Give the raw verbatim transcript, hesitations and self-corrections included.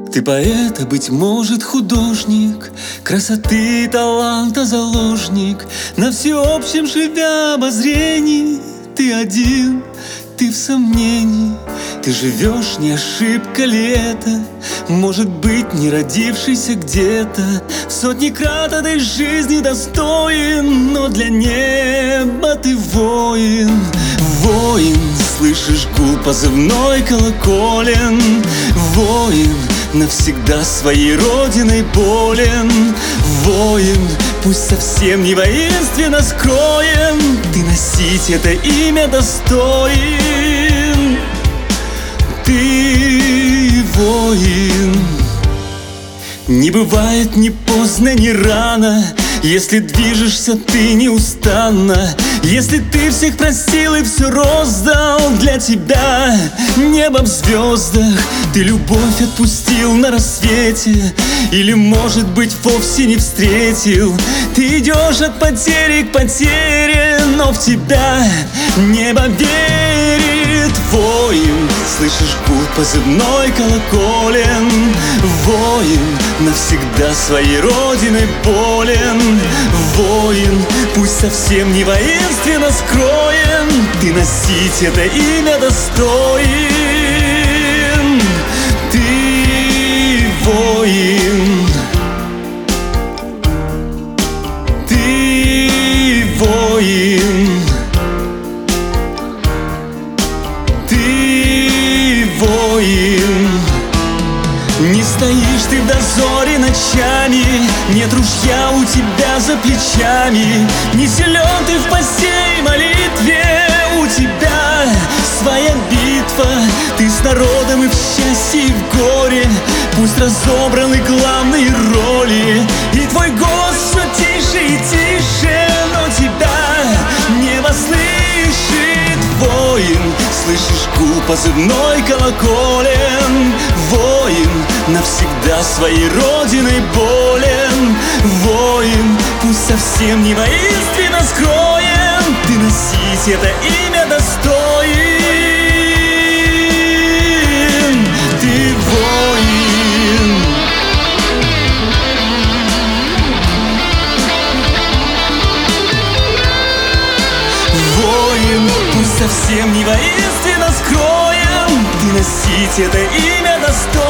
Ты поэт, а быть может художник, красоты и таланта заложник. На всеобщем живя обозрении ты один, ты в сомнении. Ты живешь, не ошибка ли это? Может быть, не родившийся где-то. В сотни крат этой жизни достоин, но для неба ты воин. Воин, слышишь гул позывной колоколен. Воин, навсегда своей родиной болен. Воин, пусть совсем не воинственно скроен, ты носить это имя достоин. Ты воин. Не бывает ни поздно, ни рано, если движешься ты неустанно. Если ты всех простил и все роздал для тебя небо в звездах, ты любовь отпустил на рассвете, или, может быть, вовсе не встретил. Ты идешь от потери к потере, но в тебя небо верит. Воин, слышишь гул позывной колоколен. Воин, навсегда своей родиной болен. Воин, пусть совсем не воинственно скроен, ты носить это имя достоин. Ты воин. Ты воин. Ты воин. Не стоишь ты в дозоре ночами, нет ружья у тебя за плечами. Не силен ты в посте и молитве, у тебя своя битва. Ты с народом и в счастье, и в горе, пусть разобраны главные роли. И твой голос все тише и тише, но тебя небо слышит. Воин, слышишь гул позывной колоколен. Воин, навсегда своей родиной болен. Воин, пусть совсем не воинственно скроен, ты носить это имя достоин. Ты воин. Воин, пусть совсем не воинственно скроен, ты носить это имя достоин.